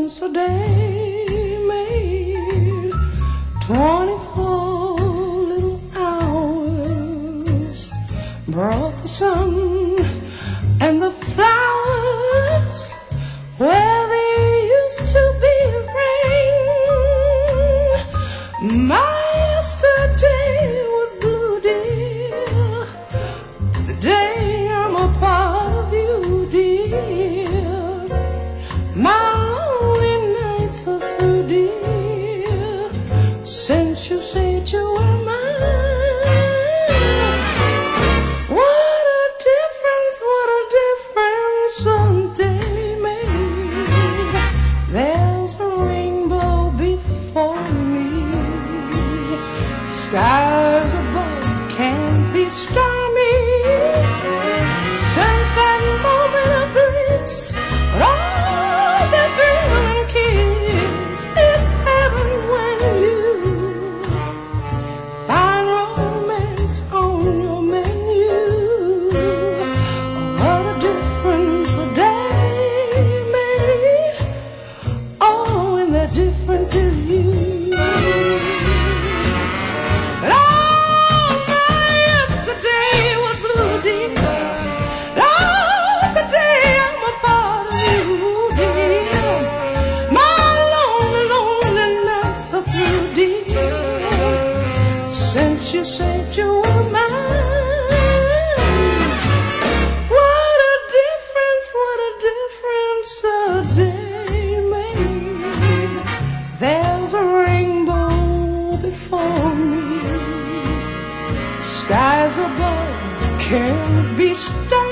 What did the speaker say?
difference a day made. 24 little hours brought the sun and the flowers where there used to be rain. My yesterday was blue, dear. Today I'm a part of you, dear. My lonely nights are through, dear, since you said you were mine. What a difference a day made. There's a rainbow before me. Skies above can't be stormy. Since that moment of bliss, all that thrill and kiss is heaven when you find romance on your menu. What a difference a day made. Oh, and that difference is you. But oh, my yesterday was blue, dear. Oh, today I'm a part of you, dear. My lonely, lonely nights are through, dear, since you said you were mine. What a difference a day made. There's a rainbow before me. Skies above can't be stopped.